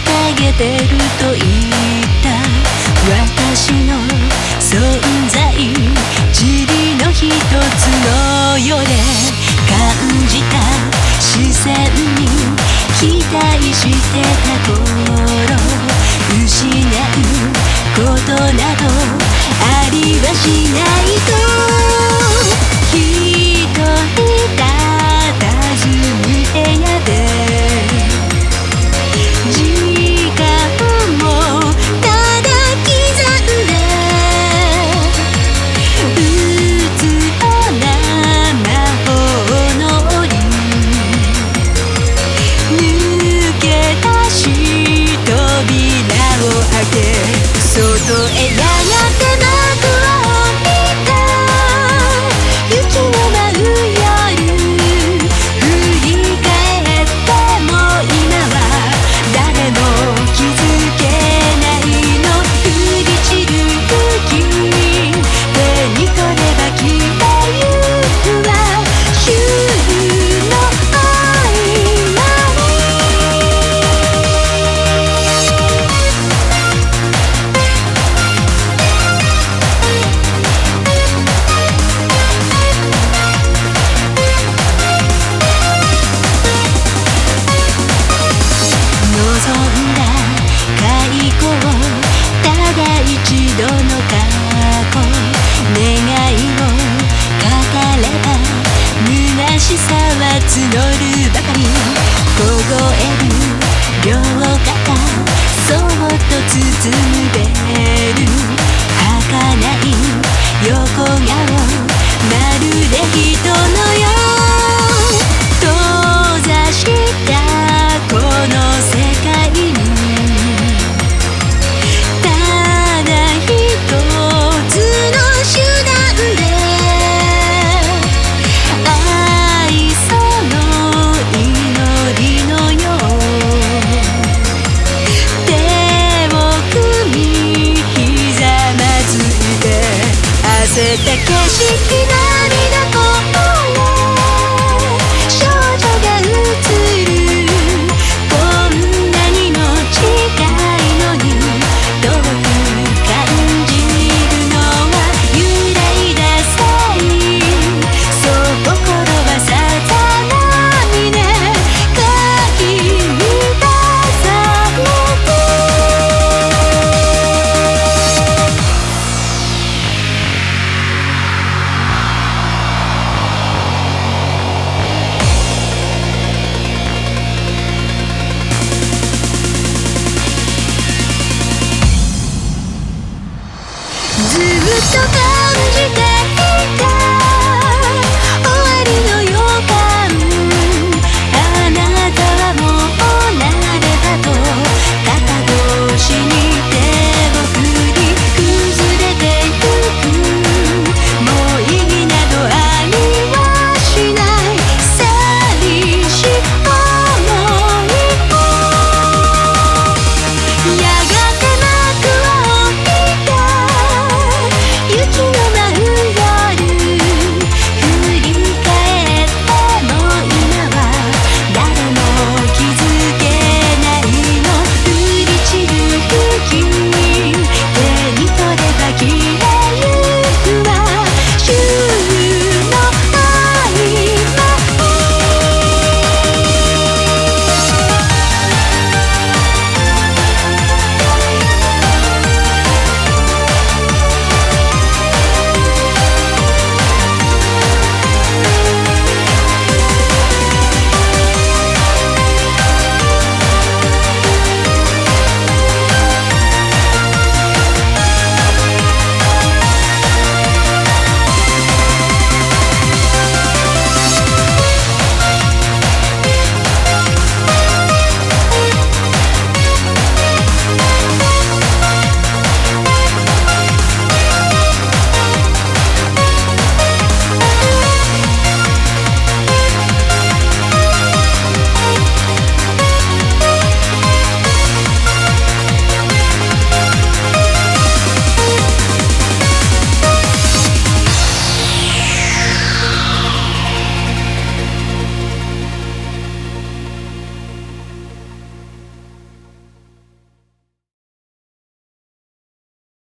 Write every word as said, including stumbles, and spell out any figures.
妨げてると言った私の存在、塵の一つのようで感じた視線に期待してた頃、失うことなどありはしないと一人たたずむ部屋で時間もただ刻んでうつろな魔法の檻抜け出し扉を開け外へやがて幕を降りた雪の舞う夜、振り返っても今は誰も気づけないの、降り散る雪手に取れば消えゆくわ週の合間一度の過去、願いを語れば虚しさは募るばかり、凍える両肩そっと包むベル、儚い横顔まるで人のよう、閉ざしたこの世界に焦った景色涙こぼれ少女が映る、こんなにも近いのに遠く感じるのは揺らいだ際、そう心はさざ波でかき乱されてずっと